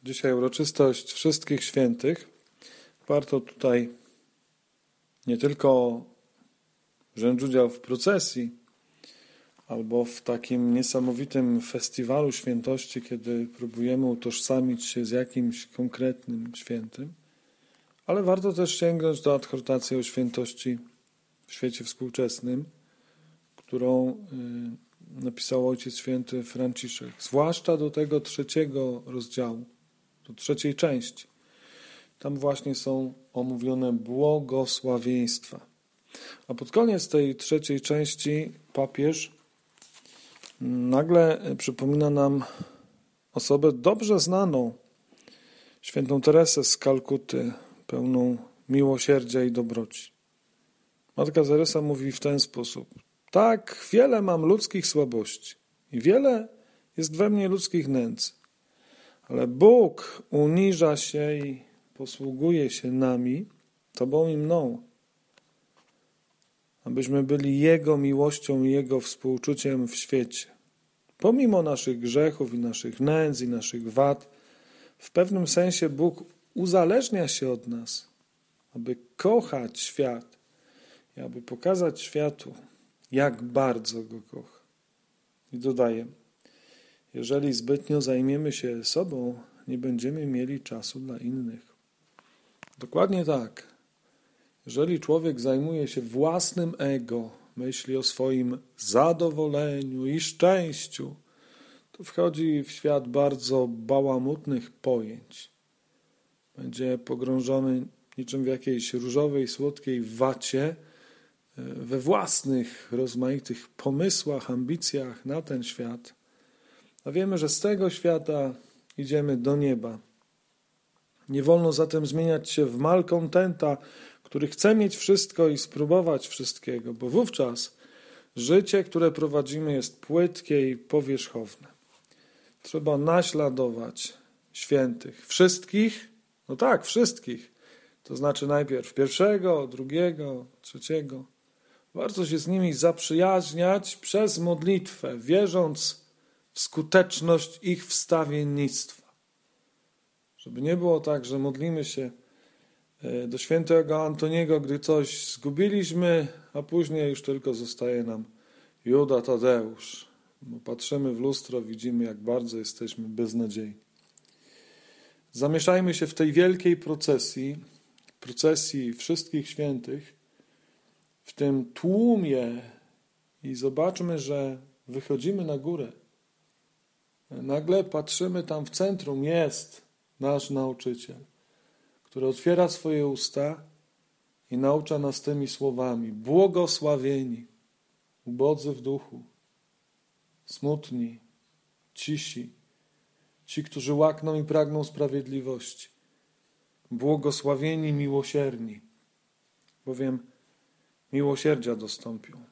Dzisiaj uroczystość wszystkich świętych. Warto tutaj nie tylko wziąć udział w procesji albo w takim niesamowitym festiwalu świętości, kiedy próbujemy utożsamić się z jakimś konkretnym świętym, ale warto też sięgnąć do adhortacji o świętości w świecie współczesnym, którą napisał Ojciec Święty Franciszek, zwłaszcza do tego 3 rozdziału, do 3 części. Tam właśnie są omówione błogosławieństwa. A pod koniec tej 3 części papież nagle przypomina nam osobę dobrze znaną, świętą Teresę z Kalkuty, pełną miłosierdzia i dobroci. Matka Teresa mówi w ten sposób: tak, wiele mam ludzkich słabości i wiele jest we mnie ludzkich nędzy, ale Bóg uniża się i posługuje się nami, Tobą i mną, abyśmy byli Jego miłością i Jego współczuciem w świecie. Pomimo naszych grzechów i naszych nędz i naszych wad, w pewnym sensie Bóg uzależnia się od nas, aby kochać świat i aby pokazać światu, jak bardzo Go kocha. I dodaję, jeżeli zbytnio zajmiemy się sobą, nie będziemy mieli czasu dla innych. Dokładnie tak. Jeżeli człowiek zajmuje się własnym ego, myśli o swoim zadowoleniu i szczęściu, to wchodzi w świat bardzo bałamutnych pojęć. Będzie pogrążony niczym w jakiejś różowej, słodkiej wacie, we własnych rozmaitych pomysłach, ambicjach na ten świat. A wiemy, że z tego świata idziemy do nieba. Nie wolno zatem zmieniać się w malkontenta, który chce mieć wszystko i spróbować wszystkiego, bo wówczas życie, które prowadzimy, jest płytkie i powierzchowne. Trzeba naśladować świętych. Wszystkich? No tak, wszystkich. To znaczy najpierw 1., 2., 3. Warto się z nimi zaprzyjaźniać przez modlitwę, wierząc w skuteczność ich wstawiennictwa. Żeby nie było tak, że modlimy się do świętego Antoniego, gdy coś zgubiliśmy, a później już tylko zostaje nam Juda Tadeusz. Bo patrzymy w lustro, widzimy, jak bardzo jesteśmy beznadziejni. Zamieszajmy się w tej wielkiej procesji wszystkich świętych, w tym tłumie i zobaczmy, że wychodzimy na górę. Nagle patrzymy, tam w centrum jest nasz nauczyciel, który otwiera swoje usta i naucza nas tymi słowami: błogosławieni, ubodzy w duchu, smutni, cisi, ci, którzy łakną i pragną sprawiedliwości, błogosławieni miłosierni, bowiem miłosierdzia dostąpią.